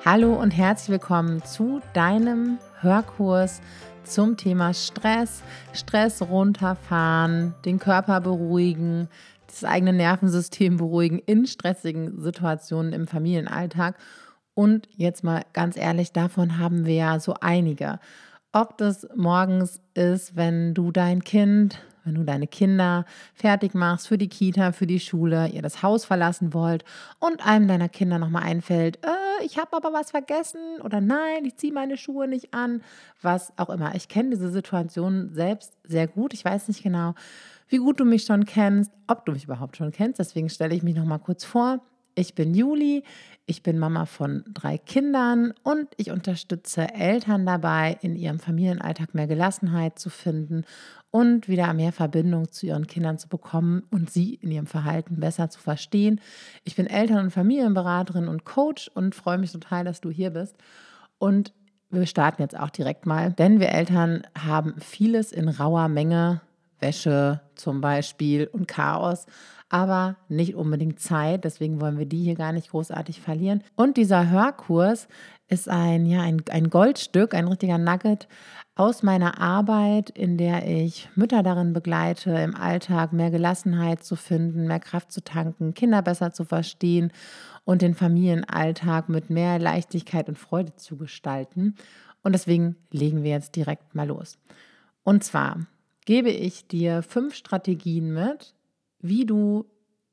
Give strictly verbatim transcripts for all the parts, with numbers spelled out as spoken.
Hallo und herzlich willkommen zu deinem Hörkurs zum Thema Stress, Stress runterfahren, den Körper beruhigen, das eigene Nervensystem beruhigen in stressigen Situationen im Familienalltag. Und jetzt mal ganz ehrlich, davon haben wir ja so einige. Ob das morgens ist, wenn du dein Kind, wenn du deine Kinder fertig machst für die Kita, für die Schule, ihr das Haus verlassen wollt und einem deiner Kinder nochmal einfällt, äh, ich habe aber was vergessen oder nein, ich ziehe meine Schuhe nicht an, was auch immer. Ich kenne diese Situation selbst sehr gut. Ich weiß nicht genau, wie gut du mich schon kennst, ob du mich überhaupt schon kennst. Deswegen stelle ich mich nochmal kurz vor. Ich bin Juli, ich bin Mama von drei Kindern und ich unterstütze Eltern dabei, in ihrem Familienalltag mehr Gelassenheit zu finden und wieder mehr Verbindung zu ihren Kindern zu bekommen und sie in ihrem Verhalten besser zu verstehen. Ich bin Eltern- und Familienberaterin und Coach und freue mich total, dass du hier bist. Und wir starten jetzt auch direkt mal, denn wir Eltern haben vieles in rauer Menge, Wäsche zum Beispiel und Chaos, aber nicht unbedingt Zeit. Deswegen wollen wir die hier gar nicht großartig verlieren. Und dieser Hörkurs ist ein, ja, ein, ein Goldstück, ein richtiger Nugget aus meiner Arbeit, in der ich Mütter darin begleite, im Alltag mehr Gelassenheit zu finden, mehr Kraft zu tanken, Kinder besser zu verstehen und den Familienalltag mit mehr Leichtigkeit und Freude zu gestalten. Und deswegen legen wir jetzt direkt mal los. Und zwar gebe ich dir fünf Strategien mit, wie du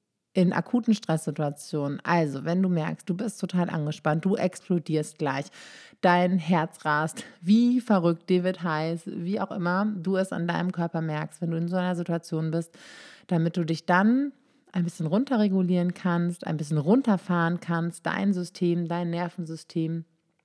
in akuten Stresssituationen, also wenn du merkst, du bist total angespannt, du explodierst gleich, dein Herz rast, wie verrückt, dir wird heiß, wie auch immer du es an deinem Körper merkst, wenn du in so einer Situation bist, damit du dich dann ein bisschen runterregulieren kannst, ein bisschen runterfahren kannst, dein System, dein Nervensystem,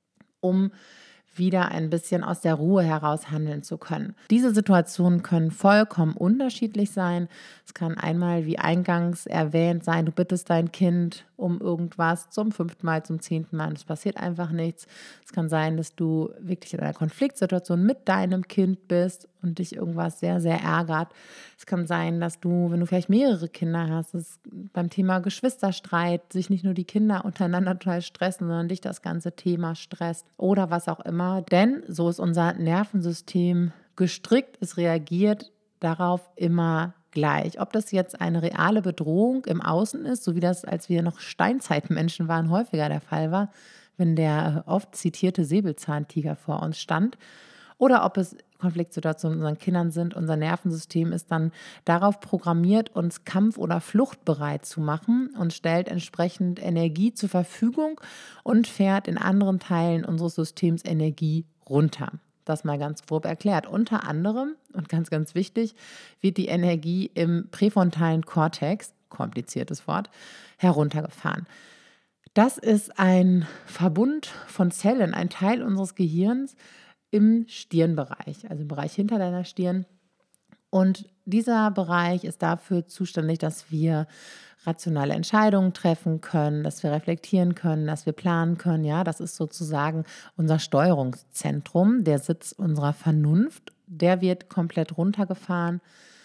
um wieder ein bisschen aus der Ruhe heraus handeln zu können. Diese Situationen können vollkommen unterschiedlich sein. Es kann einmal, wie eingangs erwähnt, sein, du bittest dein Kind um irgendwas zum fünften Mal, zum zehnten Mal und es passiert einfach nichts. Es kann sein, dass du wirklich in einer Konfliktsituation mit deinem Kind bist und dich irgendwas sehr, sehr ärgert. Es kann sein, dass du, wenn du vielleicht mehrere Kinder hast, dass beim Thema Geschwisterstreit sich nicht nur die Kinder untereinander total stressen, sondern dich das ganze Thema stresst oder was auch immer. Denn so ist unser Nervensystem gestrickt, es reagiert darauf immer gleich. Ob das jetzt eine reale Bedrohung im Außen ist, so wie das, als wir noch Steinzeitmenschen waren, häufiger der Fall war, wenn der oft zitierte Säbelzahntiger vor uns stand, oder ob es Konfliktsituationen mit unseren Kindern sind. Unser Nervensystem ist dann darauf programmiert, uns kampf- oder fluchtbereit zu machen und stellt entsprechend Energie zur Verfügung und fährt in anderen Teilen unseres Systems Energie runter. Das mal ganz grob erklärt. Unter anderem, und ganz, ganz wichtig, wird die Energie im präfrontalen Kortex, kompliziertes Wort, heruntergefahren. Das ist ein Verbund von Zellen, ein Teil unseres Gehirns im Stirnbereich, also im Bereich hinter deiner Stirn. Und dieser Bereich ist dafür zuständig, dass wir rationale Entscheidungen treffen können, dass wir reflektieren können, dass wir planen können. Ja, das ist sozusagen unser Steuerungszentrum, der Sitz unserer Vernunft. Der wird komplett runtergefahren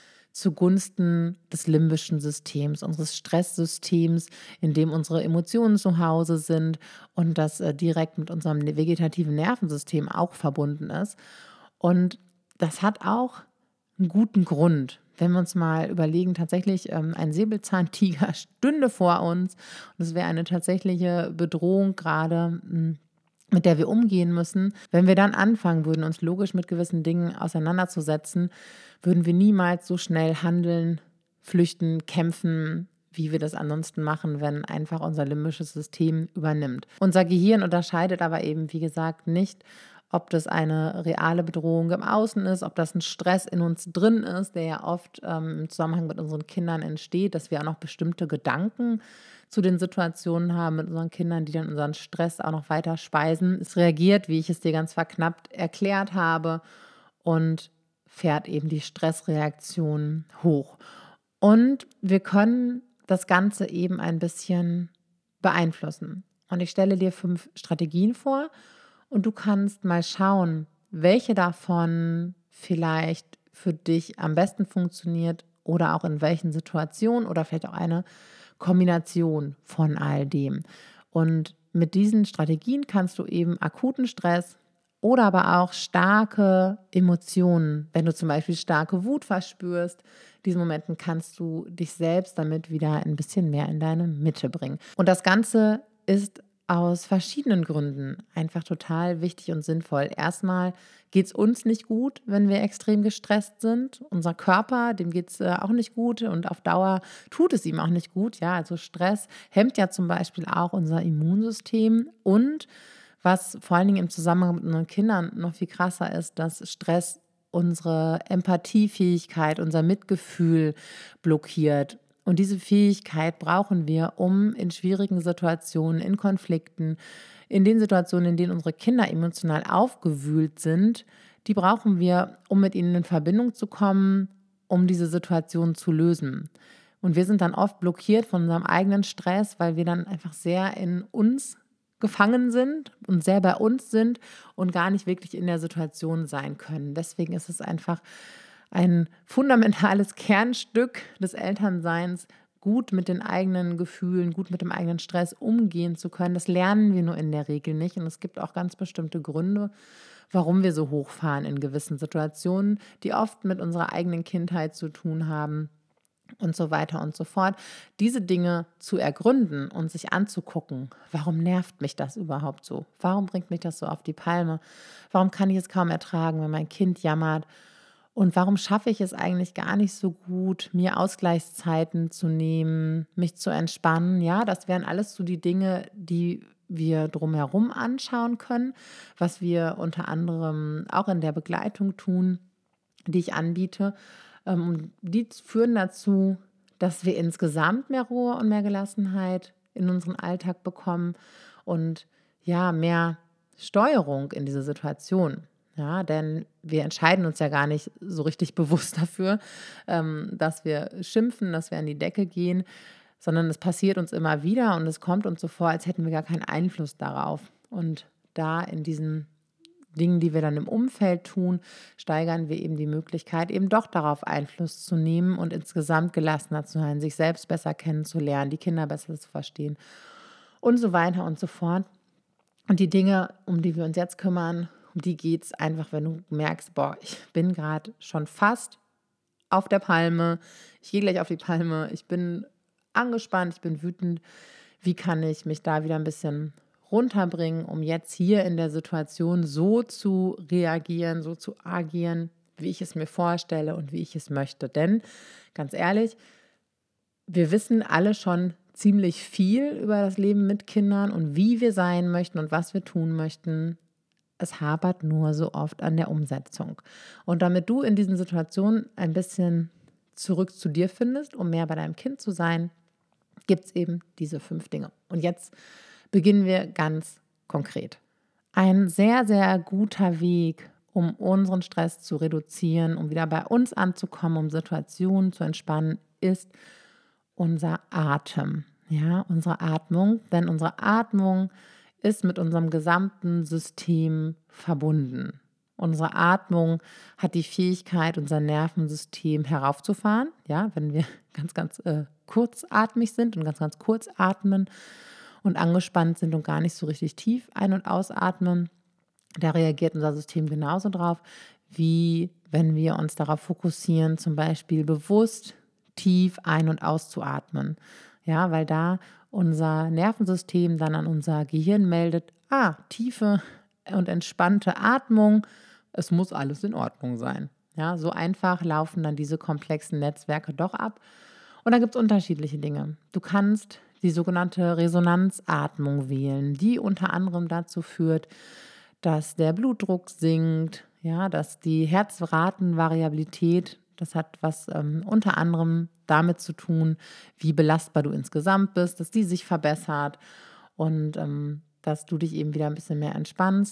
zugunsten des limbischen Systems, unseres Stresssystems, in dem unsere Emotionen zu Hause sind und das äh, direkt mit unserem vegetativen Nervensystem auch verbunden ist. Und das hat auch einen guten Grund. Wenn wir uns mal überlegen, tatsächlich ähm, ein Säbelzahntiger stünde vor uns und es wäre eine tatsächliche Bedrohung gerade, mh, mit der wir umgehen müssen. Wenn wir dann anfangen würden, uns logisch mit gewissen Dingen auseinanderzusetzen, würden wir niemals so schnell handeln, flüchten, kämpfen, wie wir das ansonsten machen, wenn einfach unser limbisches System übernimmt. Unser Gehirn unterscheidet aber eben, wie gesagt, nicht, ob das eine reale Bedrohung im Außen ist, ob das ein Stress in uns drin ist, der ja oft ähm, im Zusammenhang mit unseren Kindern entsteht, dass wir auch noch bestimmte Gedanken zu den Situationen haben mit unseren Kindern, die dann unseren Stress auch noch weiter speisen. Es reagiert, wie ich es dir ganz verknappt erklärt habe, und fährt eben die Stressreaktion hoch. Und wir können das Ganze eben ein bisschen beeinflussen. Und ich stelle dir fünf Strategien vor und du kannst mal schauen, welche davon vielleicht für dich am besten funktioniert oder auch in welchen Situationen oder vielleicht auch eine Kombination von all dem. Und mit diesen Strategien kannst du eben akuten Stress oder aber auch starke Emotionen, wenn du zum Beispiel starke Wut verspürst, in diesen Momenten kannst du dich selbst damit wieder ein bisschen mehr in deine Mitte bringen. Und das Ganze ist aus verschiedenen Gründen einfach total wichtig und sinnvoll. Erstmal geht es uns nicht gut, wenn wir extrem gestresst sind. Unser Körper, dem geht es äh, auch nicht gut und auf Dauer tut es ihm auch nicht gut. Ja, also Stress hemmt ja zum Beispiel auch unser Immunsystem und was vor allen Dingen im Zusammenhang mit unseren Kindern noch viel krasser ist, dass Stress unsere Empathiefähigkeit, unser Mitgefühl blockiert. Und diese Fähigkeit brauchen wir, um in schwierigen Situationen, in Konflikten, in den Situationen, in denen unsere Kinder emotional aufgewühlt sind, die brauchen wir, um mit ihnen in Verbindung zu kommen, um diese Situation zu lösen. Und wir sind dann oft blockiert von unserem eigenen Stress, weil wir dann einfach sehr in uns gefangen sind und sehr bei uns sind und gar nicht wirklich in der Situation sein können. Deswegen ist es einfach ein fundamentales Kernstück des Elternseins, gut mit den eigenen Gefühlen, gut mit dem eigenen Stress umgehen zu können. Das lernen wir nur in der Regel nicht. Und es gibt auch ganz bestimmte Gründe, warum wir so hochfahren in gewissen Situationen, die oft mit unserer eigenen Kindheit zu tun haben. Und so weiter und so fort. Diese Dinge zu ergründen und sich anzugucken, warum nervt mich das überhaupt so? Warum bringt mich das so auf die Palme? Warum kann ich es kaum ertragen, wenn mein Kind jammert? Und warum schaffe ich es eigentlich gar nicht so gut, mir Ausgleichszeiten zu nehmen, mich zu entspannen? Ja, das wären alles so die Dinge, die wir drumherum anschauen können, was wir unter anderem auch in der Begleitung tun, die ich anbiete. Ähm, die führen dazu, dass wir insgesamt mehr Ruhe und mehr Gelassenheit in unseren Alltag bekommen und ja, mehr Steuerung in diese Situation. Ja, denn wir entscheiden uns ja gar nicht so richtig bewusst dafür, ähm, dass wir schimpfen, dass wir an die Decke gehen, sondern es passiert uns immer wieder und es kommt uns so vor, als hätten wir gar keinen Einfluss darauf. Und da in diesen Dingen, die wir dann im Umfeld tun, steigern wir eben die Möglichkeit, eben doch darauf Einfluss zu nehmen und insgesamt gelassener zu sein, sich selbst besser kennenzulernen, die Kinder besser zu verstehen und so weiter und so fort. Und die Dinge, um die wir uns jetzt kümmern, um die geht es einfach, wenn du merkst, boah, ich bin gerade schon fast auf der Palme, ich gehe gleich auf die Palme, ich bin angespannt, ich bin wütend. Wie kann ich mich da wieder ein bisschen runterbringen, um jetzt hier in der Situation so zu reagieren, so zu agieren, wie ich es mir vorstelle und wie ich es möchte. Denn ganz ehrlich, wir wissen alle schon ziemlich viel über das Leben mit Kindern und wie wir sein möchten und was wir tun möchten. Es hapert nur so oft an der Umsetzung. Und damit du in diesen Situationen ein bisschen zurück zu dir findest, um mehr bei deinem Kind zu sein, gibt es eben diese fünf Dinge. Und jetzt beginnen wir ganz konkret. Ein sehr, sehr guter Weg, um unseren Stress zu reduzieren, um wieder bei uns anzukommen, um Situationen zu entspannen, ist unser Atem. Ja, unsere Atmung. Denn unsere Atmung ist mit unserem gesamten System verbunden. Unsere Atmung hat die Fähigkeit, unser Nervensystem heraufzufahren. Ja, wenn wir ganz, ganz äh, kurzatmig sind und ganz, ganz kurz atmen und angespannt sind und gar nicht so richtig tief ein- und ausatmen, da reagiert unser System genauso drauf, wie wenn wir uns darauf fokussieren, zum Beispiel bewusst tief ein- und auszuatmen. Ja, weil da unser Nervensystem dann an unser Gehirn meldet, ah, tiefe und entspannte Atmung, es muss alles in Ordnung sein. Ja, so einfach laufen dann diese komplexen Netzwerke doch ab. Und da gibt es unterschiedliche Dinge. Du kannst die sogenannte Resonanzatmung wählen, die unter anderem dazu führt, dass der Blutdruck sinkt, ja, dass die Herzratenvariabilität, das hat was ähm, unter anderem damit zu tun, wie belastbar du insgesamt bist, dass die sich verbessert und ähm, dass du dich eben wieder ein bisschen mehr entspannst.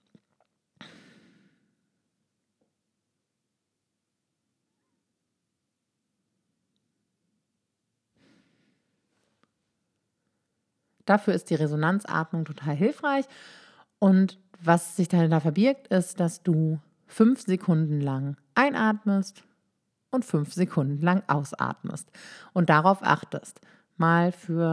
Dafür ist die Resonanzatmung total hilfreich. Und was sich dahinter verbirgt, ist, dass du fünf Sekunden lang einatmest und fünf Sekunden lang ausatmest und darauf achtest. Mal für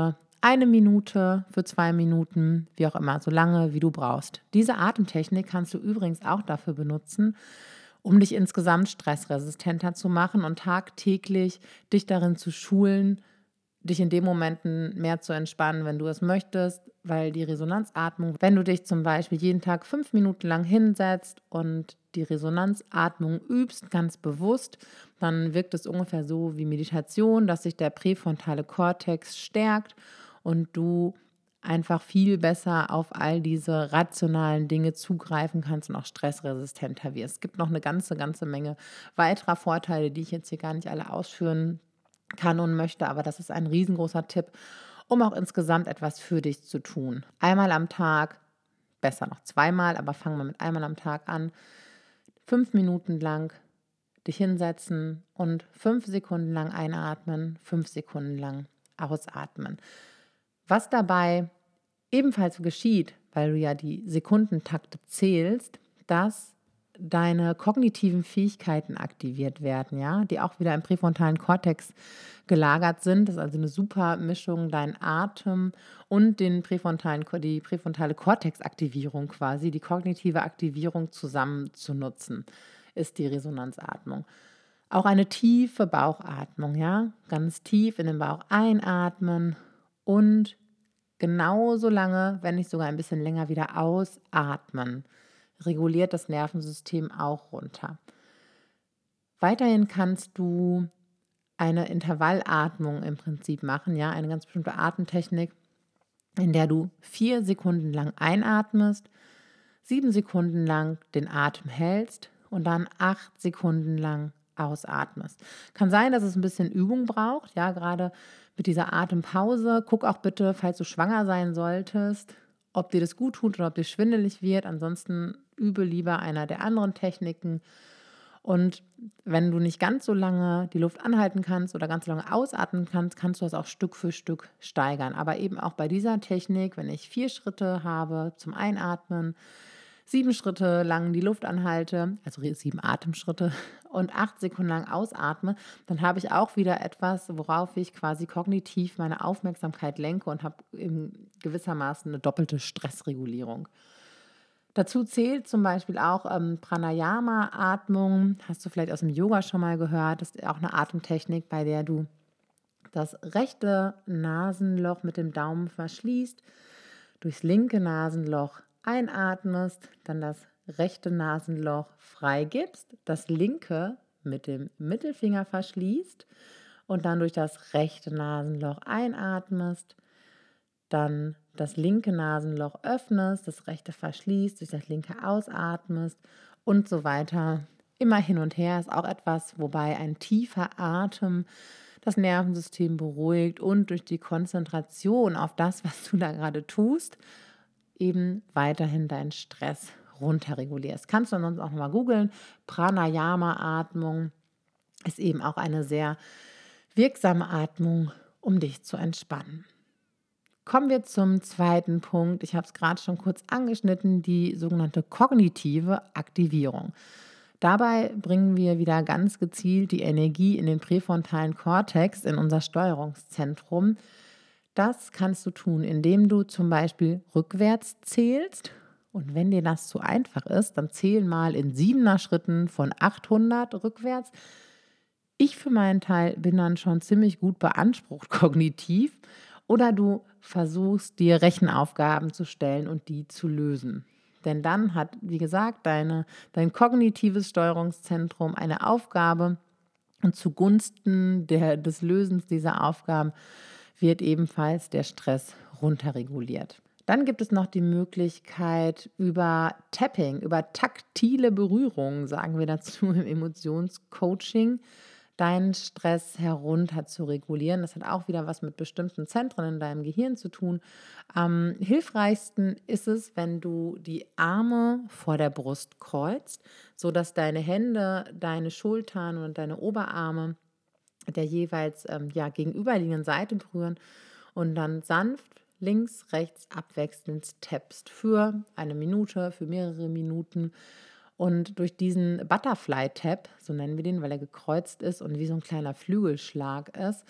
eine Minute, für zwei Minuten, wie auch immer, so lange wie du brauchst. Diese Atemtechnik kannst du übrigens auch dafür benutzen, um dich insgesamt stressresistenter zu machen und tagtäglich dich darin zu schulen, dich in den Momenten mehr zu entspannen, wenn du es möchtest, weil die Resonanzatmung, wenn du dich zum Beispiel jeden Tag fünf Minuten lang hinsetzt und die Resonanzatmung übst, ganz bewusst, dann wirkt es ungefähr so wie Meditation, dass sich der präfrontale Kortex stärkt und du einfach viel besser auf all diese rationalen Dinge zugreifen kannst und auch stressresistenter wirst. Es gibt noch eine ganze, ganze Menge weiterer Vorteile, die ich jetzt hier gar nicht alle ausführen kann und möchte, aber das ist ein riesengroßer Tipp, um auch insgesamt etwas für dich zu tun. Einmal am Tag, besser noch zweimal, aber fangen wir mit einmal am Tag an, fünf Minuten lang dich hinsetzen und fünf Sekunden lang einatmen, fünf Sekunden lang ausatmen. Was dabei ebenfalls geschieht, weil du ja die Sekundentakte zählst, dass deine kognitiven Fähigkeiten aktiviert werden, ja, die auch wieder im präfrontalen Kortex gelagert sind. Das ist also eine super Mischung, dein Atem und den präfrontalen, die präfrontale Kortexaktivierung quasi, die kognitive Aktivierung zusammen zu nutzen, ist die Resonanzatmung. Auch eine tiefe Bauchatmung, ja, ganz tief in den Bauch einatmen und genauso lange, wenn nicht sogar ein bisschen länger, wieder ausatmen. Reguliert das Nervensystem auch runter. Weiterhin kannst du eine Intervallatmung im Prinzip machen, ja, eine ganz bestimmte Atemtechnik, in der du vier Sekunden lang einatmest, sieben Sekunden lang den Atem hältst und dann acht Sekunden lang ausatmest. Kann sein, dass es ein bisschen Übung braucht, ja, gerade mit dieser Atempause. Guck auch bitte, falls du schwanger sein solltest, ob dir das gut tut oder ob dir schwindelig wird. Ansonsten übe lieber einer der anderen Techniken. Und wenn du nicht ganz so lange die Luft anhalten kannst oder ganz so lange ausatmen kannst, kannst du das auch Stück für Stück steigern. Aber eben auch bei dieser Technik, wenn ich vier Schritte habe zum Einatmen, sieben Schritte lang die Luft anhalte, also sieben Atemschritte und acht Sekunden lang ausatme, dann habe ich auch wieder etwas, worauf ich quasi kognitiv meine Aufmerksamkeit lenke und habe in gewissermaßen eine doppelte Stressregulierung. Dazu zählt zum Beispiel auch ähm, Pranayama-Atmung, hast du vielleicht aus dem Yoga schon mal gehört, das ist auch eine Atemtechnik, bei der du das rechte Nasenloch mit dem Daumen verschließt, durchs linke Nasenloch einatmest, dann das rechte Nasenloch freigibst, das linke mit dem Mittelfinger verschließt und dann durch das rechte Nasenloch einatmest, dann das linke Nasenloch öffnest, das rechte verschließt, durch das linke ausatmest und so weiter. Immer hin und her ist auch etwas, wobei ein tiefer Atem das Nervensystem beruhigt und durch die Konzentration auf das, was du da gerade tust, eben weiterhin deinen Stress runterregulierst. Kannst du sonst auch nochmal googeln. Pranayama-Atmung ist eben auch eine sehr wirksame Atmung, um dich zu entspannen. Kommen wir zum zweiten Punkt. Ich habe es gerade schon kurz angeschnitten, die sogenannte kognitive Aktivierung. Dabei bringen wir wieder ganz gezielt die Energie in den präfrontalen Kortex, in unser Steuerungszentrum. Das kannst du tun, indem du zum Beispiel rückwärts zählst. Und wenn dir das zu einfach ist, dann zähl mal in siebener Schritten von achthundert rückwärts. Ich für meinen Teil bin dann schon ziemlich gut beansprucht kognitiv. Oder du versuchst, dir Rechenaufgaben zu stellen und die zu lösen. Denn dann hat, wie gesagt, deine, dein kognitives Steuerungszentrum eine Aufgabe und zugunsten der, des Lösens dieser Aufgaben wird ebenfalls der Stress runterreguliert. Dann gibt es noch die Möglichkeit über Tapping, über taktile Berührung, sagen wir dazu im Emotionscoaching, deinen Stress herunter zu regulieren. Das hat auch wieder was mit bestimmten Zentren in deinem Gehirn zu tun. Am hilfreichsten ist es, wenn du die Arme vor der Brust kreuzt, sodass deine Hände, deine Schultern und deine Oberarme der jeweils ähm, ja, gegenüberliegenden Seite berühren und dann sanft links, rechts abwechselnd tappst für eine Minute, für mehrere Minuten. Und durch diesen Butterfly-Tap, so nennen wir den, weil er gekreuzt ist und wie so ein kleiner Flügelschlag ist,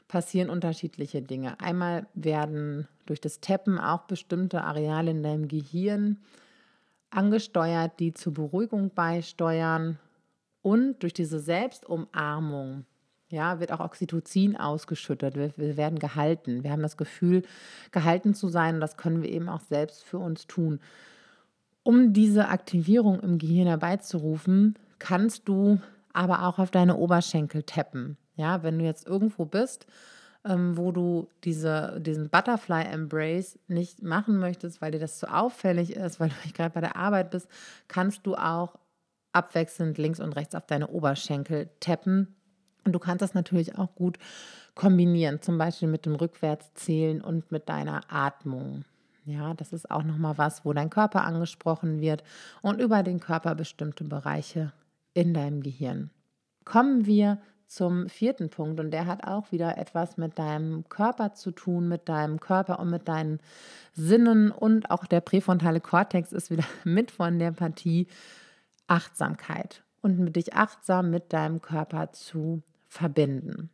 passieren unterschiedliche Dinge. Einmal werden durch das Tappen auch bestimmte Areale in deinem Gehirn angesteuert, die zur Beruhigung beisteuern. Und durch diese Selbstumarmung, ja, wird auch Oxytocin ausgeschüttet. Wir, wir werden gehalten. Wir haben das Gefühl, gehalten zu sein, und das können wir eben auch selbst für uns tun. Um diese Aktivierung im Gehirn herbeizurufen, kannst du aber auch auf deine Oberschenkel tappen. Ja, wenn du jetzt irgendwo bist, ähm, wo du diese, diesen Butterfly Embrace nicht machen möchtest, weil dir das zu auffällig ist, weil du gerade bei der Arbeit bist, kannst du auch abwechselnd links und rechts auf deine Oberschenkel tappen. Und du kannst das natürlich auch gut kombinieren, zum Beispiel mit dem Rückwärtszählen und mit deiner Atmung. Ja, das ist auch nochmal was, wo dein Körper angesprochen wird und über den Körper bestimmte Bereiche in deinem Gehirn. Kommen wir zum vierten Punkt, und der hat auch wieder etwas mit deinem Körper zu tun, mit deinem Körper und mit deinen Sinnen, und auch der präfrontale Kortex ist wieder mit von der Partie. Achtsamkeit und mit dich achtsam mit deinem Körper zu verbinden.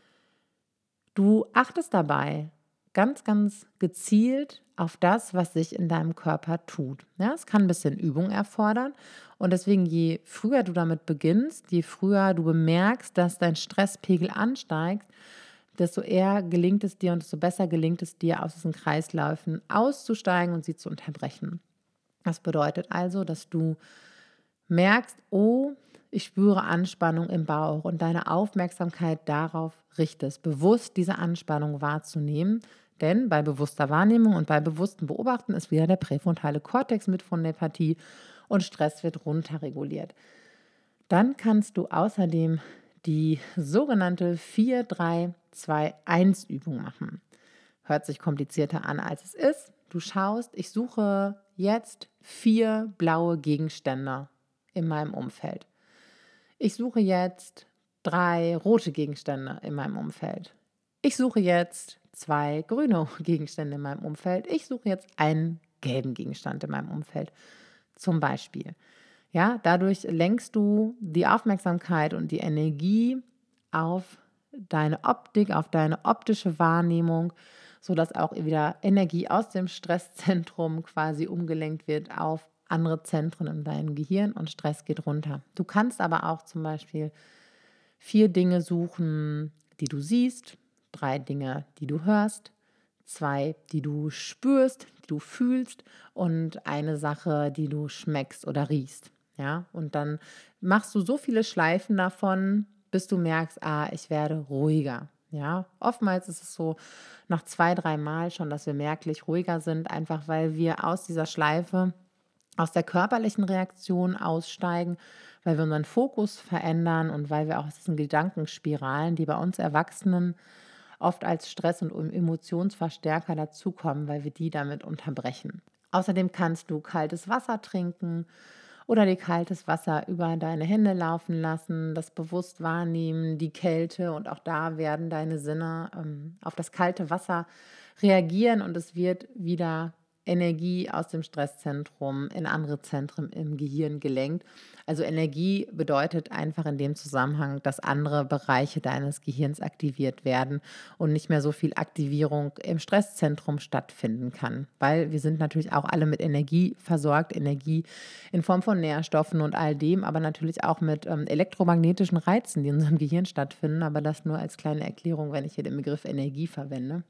Du achtest dabei ganz, ganz gezielt auf das, was sich in deinem Körper tut. Ja, es kann ein bisschen Übung erfordern, und deswegen, je früher du damit beginnst, je früher du bemerkst, dass dein Stresspegel ansteigt, desto eher gelingt es dir und desto besser gelingt es dir, aus diesen Kreisläufen auszusteigen und sie zu unterbrechen. Das bedeutet also, dass du merkst, oh, ich spüre Anspannung im Bauch, und deine Aufmerksamkeit darauf richtest, bewusst diese Anspannung wahrzunehmen. Denn bei bewusster Wahrnehmung und bei bewusstem Beobachten ist wieder der präfrontale Kortex mit von der Partie und Stress wird runterreguliert. Dann kannst du außerdem die sogenannte vier drei zwei eins Übung machen. Hört sich komplizierter an, als es ist. Du schaust, ich suche jetzt vier blaue Gegenstände in meinem Umfeld. Ich suche jetzt drei rote Gegenstände in meinem Umfeld. Ich suche jetzt zwei grüne Gegenstände in meinem Umfeld. Ich suche jetzt einen gelben Gegenstand in meinem Umfeld. Zum Beispiel. Ja, dadurch lenkst du die Aufmerksamkeit und die Energie auf deine Optik, auf deine optische Wahrnehmung, sodass auch wieder Energie aus dem Stresszentrum quasi umgelenkt wird auf andere Zentren in deinem Gehirn, und Stress geht runter. Du kannst aber auch zum Beispiel vier Dinge suchen, die du siehst, drei Dinge, die du hörst, zwei, die du spürst, die du fühlst, und eine Sache, die du schmeckst oder riechst. Ja? Und dann machst du so viele Schleifen davon, bis du merkst, ah, ich werde ruhiger. Ja, oftmals ist es so nach zwei, drei Mal schon, dass wir merklich ruhiger sind, einfach weil wir aus dieser Schleife, aus der körperlichen Reaktion aussteigen, weil wir unseren Fokus verändern und weil wir auch aus diesen Gedankenspiralen, die bei uns Erwachsenen oft als Stress- und Emotionsverstärker dazukommen, weil wir die damit unterbrechen. Außerdem kannst du kaltes Wasser trinken oder dir kaltes Wasser über deine Hände laufen lassen, das bewusst wahrnehmen, die Kälte, und auch da werden deine Sinne ähm, auf das kalte Wasser reagieren, und es wird wieder Energie aus dem Stresszentrum in andere Zentren im Gehirn gelenkt. Also Energie bedeutet einfach in dem Zusammenhang, dass andere Bereiche deines Gehirns aktiviert werden und nicht mehr so viel Aktivierung im Stresszentrum stattfinden kann. Weil wir sind natürlich auch alle mit Energie versorgt, Energie in Form von Nährstoffen und all dem, aber natürlich auch mit ähm, elektromagnetischen Reizen, die in unserem Gehirn stattfinden. Aber das nur als kleine Erklärung, wenn ich hier den Begriff Energie verwende.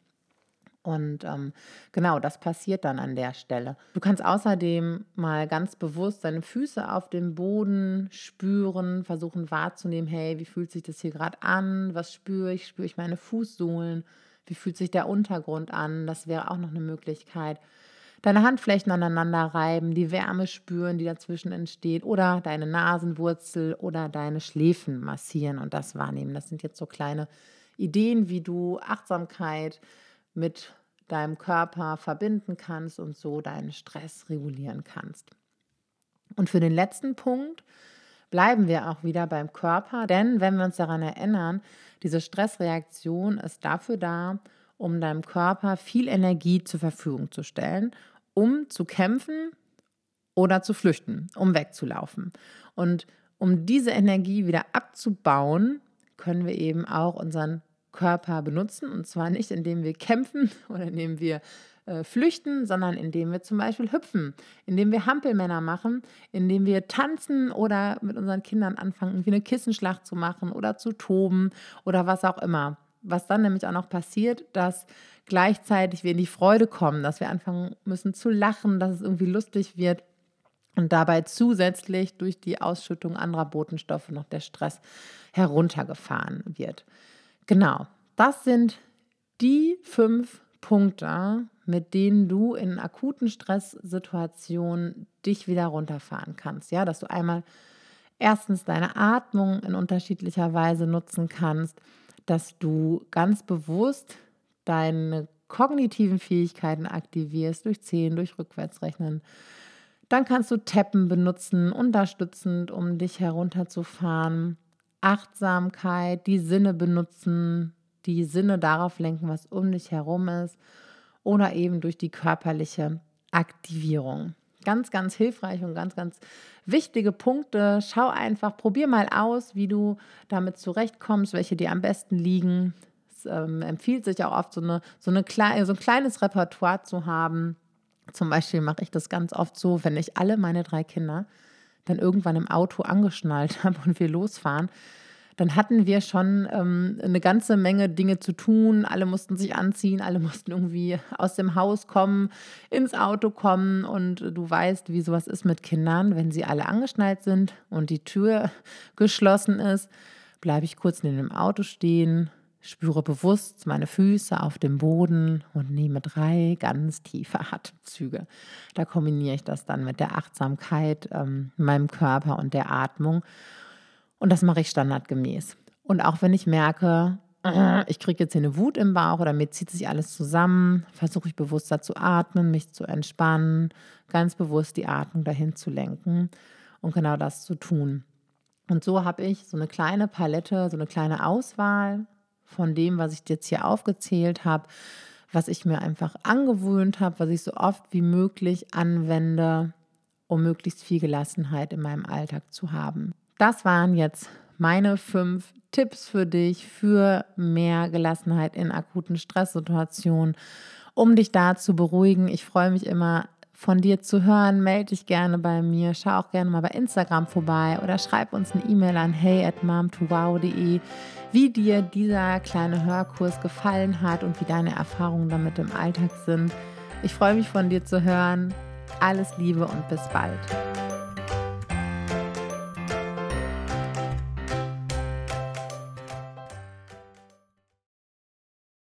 Und ähm, genau, das passiert dann an der Stelle. Du kannst außerdem mal ganz bewusst deine Füße auf dem Boden spüren, versuchen wahrzunehmen, hey, wie fühlt sich das hier gerade an? Was spüre ich? Spüre ich meine Fußsohlen? Wie fühlt sich der Untergrund an? Das wäre auch noch eine Möglichkeit. Deine Handflächen aneinander reiben, die Wärme spüren, die dazwischen entsteht, oder deine Nasenwurzel oder deine Schläfen massieren und das wahrnehmen. Das sind jetzt so kleine Ideen, wie du Achtsamkeit mit deinem Körper verbinden kannst und so deinen Stress regulieren kannst. Und für den letzten Punkt bleiben wir auch wieder beim Körper, denn wenn wir uns daran erinnern, diese Stressreaktion ist dafür da, um deinem Körper viel Energie zur Verfügung zu stellen, um zu kämpfen oder zu flüchten, um wegzulaufen. Und um diese Energie wieder abzubauen, können wir eben auch unseren Körper benutzen. Und zwar nicht, indem wir kämpfen oder indem wir äh, flüchten, sondern indem wir zum Beispiel hüpfen, indem wir Hampelmänner machen, indem wir tanzen oder mit unseren Kindern anfangen, irgendwie eine Kissenschlacht zu machen oder zu toben oder was auch immer. Was dann nämlich auch noch passiert, dass gleichzeitig wir in die Freude kommen, dass wir anfangen müssen zu lachen, dass es irgendwie lustig wird und dabei zusätzlich durch die Ausschüttung anderer Botenstoffe noch der Stress heruntergefahren wird. Genau, das sind die fünf Punkte, mit denen du in akuten Stresssituationen dich wieder runterfahren kannst. Ja, dass du einmal erstens deine Atmung in unterschiedlicher Weise nutzen kannst, dass du ganz bewusst deine kognitiven Fähigkeiten aktivierst durch Zählen, durch Rückwärtsrechnen. Dann kannst du Tappen benutzen, unterstützend, um dich herunterzufahren. Achtsamkeit, die Sinne benutzen, die Sinne darauf lenken, was um dich herum ist. Oder eben durch die körperliche Aktivierung. Ganz, ganz hilfreich und ganz, ganz wichtige Punkte. Schau einfach, probier mal aus, wie du damit zurechtkommst, welche dir am besten liegen. Es ähm, empfiehlt sich auch oft, so, eine, so, eine kleine, so ein kleines Repertoire zu haben. Zum Beispiel mache ich das ganz oft so, wenn ich alle meine drei Kinder dann irgendwann im Auto angeschnallt habe und wir losfahren, dann hatten wir schon ähm, eine ganze Menge Dinge zu tun. Alle mussten sich anziehen, alle mussten irgendwie aus dem Haus kommen, ins Auto kommen. Und du weißt, wie sowas ist mit Kindern. Wenn sie alle angeschnallt sind und die Tür geschlossen ist, bleibe ich kurz neben dem Auto stehen, spüre bewusst meine Füße auf dem Boden und nehme drei ganz tiefe Atemzüge. Da kombiniere ich das dann mit der Achtsamkeit, ähm, meinem Körper und der Atmung. Und das mache ich standardgemäß. Und auch wenn ich merke, ich kriege jetzt hier eine Wut im Bauch oder mir zieht sich alles zusammen, versuche ich bewusster zu atmen, mich zu entspannen, ganz bewusst die Atmung dahin zu lenken und genau das zu tun. Und so habe ich so eine kleine Palette, so eine kleine Auswahl von dem, was ich jetzt hier aufgezählt habe, was ich mir einfach angewöhnt habe, was ich so oft wie möglich anwende, um möglichst viel Gelassenheit in meinem Alltag zu haben. Das waren jetzt meine fünf Tipps für dich für mehr Gelassenheit in akuten Stresssituationen, um dich da zu beruhigen. Ich freue mich immer, von dir zu hören. Melde dich gerne bei mir. Schau auch gerne mal bei Instagram vorbei oder schreib uns eine E-Mail an hey at mom to wow dot de, wie dir dieser kleine Hörkurs gefallen hat und wie deine Erfahrungen damit im Alltag sind. Ich freue mich, von dir zu hören. Alles Liebe und bis bald.